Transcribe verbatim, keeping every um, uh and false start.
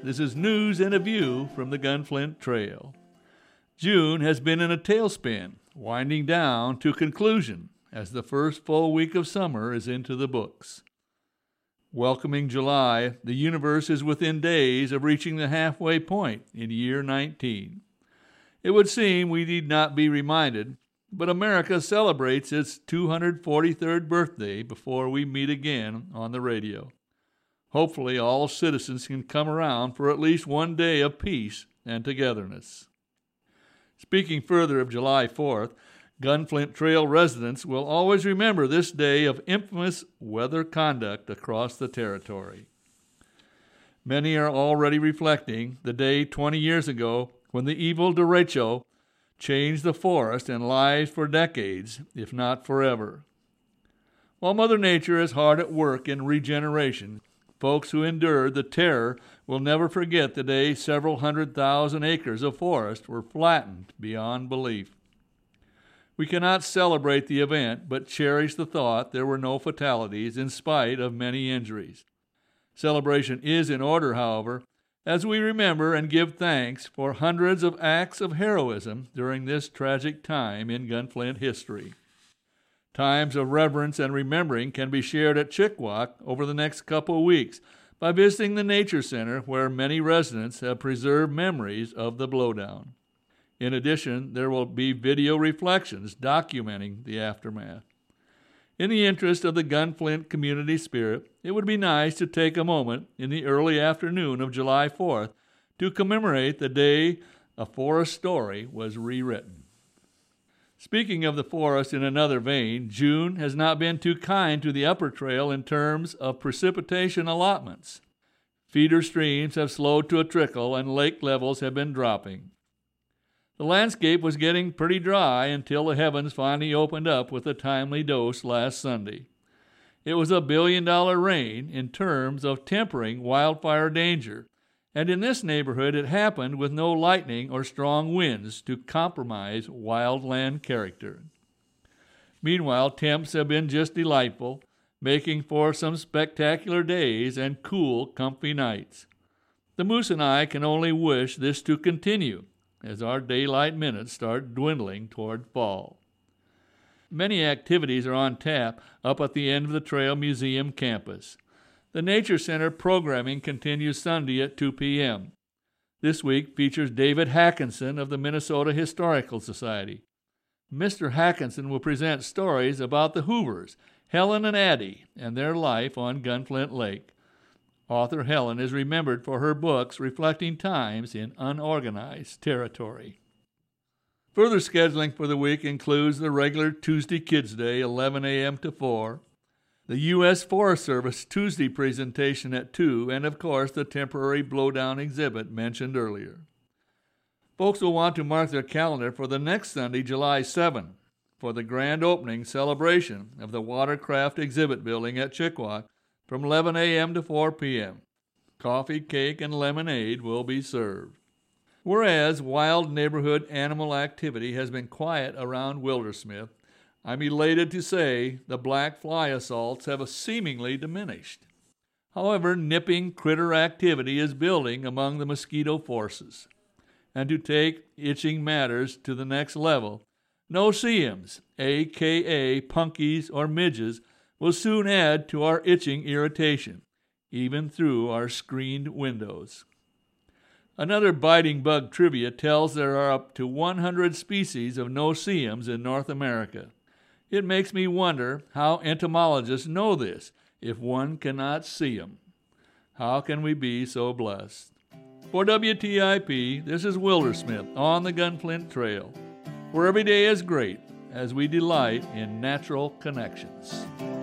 This is news and a view from the Gunflint Trail. June has been in a tailspin, winding down to conclusion as the first full week of summer is into the books. Welcoming July, the universe is within days of reaching the halfway point in year nineteen. It would seem we need not be reminded, but America celebrates its two hundred forty-third birthday before we meet again on the radio. Hopefully all citizens can come around for at least one day of peace and togetherness. Speaking further of July fourth, Gunflint Trail residents will always remember this day of infamous weather conduct across the territory. Many are already reflecting the day twenty years ago when the evil derecho changed the forest and lives for decades, if not forever. While Mother Nature is hard at work in regeneration, folks who endured the terror will never forget the day several hundred thousand acres of forest were flattened beyond belief. We cannot celebrate the event, but cherish the thought there were no fatalities in spite of many injuries. Celebration is in order, however, as we remember and give thanks for hundreds of acts of heroism during this tragic time in Gunflint history. Times of reverence and remembering can be shared at Chickawauk over the next couple of weeks by visiting the Nature Center, where many residents have preserved memories of the blowdown. In addition, there will be video reflections documenting the aftermath. In the interest of the Gunflint community spirit, it would be nice to take a moment in the early afternoon of July fourth to commemorate the day a forest story was rewritten. Speaking of the forest in another vein, June has not been too kind to the upper trail in terms of precipitation allotments. Feeder streams have slowed to a trickle and lake levels have been dropping. The landscape was getting pretty dry until the heavens finally opened up with a timely dose last Sunday. It was a billion-dollar rain in terms of tempering wildfire danger, and in this neighborhood it happened with no lightning or strong winds to compromise wildland character. Meanwhile, temps have been just delightful, making for some spectacular days and cool, comfy nights. The Moose and I can only wish this to continue as our daylight minutes start dwindling toward fall. Many activities are on tap up at the end of the Trail Museum campus. The Nature Center programming continues Sunday at two p.m. This week features David Hackinson of the Minnesota Historical Society. Mister Hackinson will present stories about the Hoovers, Helen and Addie, and their life on Gunflint Lake. Author Helen is remembered for her books reflecting times in unorganized territory. Further scheduling for the week includes the regular Tuesday Kids Day, eleven a.m. to four, the U S Forest Service Tuesday presentation at two, and of course the temporary blowdown exhibit mentioned earlier. Folks will want to mark their calendar for the next Sunday, July seventh, for the grand opening celebration of the Watercraft Exhibit Building at Chickawauk from eleven a.m. to four p.m. Coffee, cake, and lemonade will be served. Whereas wild neighborhood animal activity has been quiet around Wildersmith, I'm elated to say the black fly assaults have seemingly diminished. However, nipping critter activity is building among the mosquito forces. And to take itching matters to the next level, no-see-ums, a k a punkies or midges, will soon add to our itching irritation, even through our screened windows. Another biting bug trivia tells there are up to one hundred species of no-see-ums in North America. It makes me wonder how entomologists know this if one cannot see them. How can we be so blessed? For W T I P, this is Wildersmith on the Gunflint Trail, where every day is great as we delight in natural connections.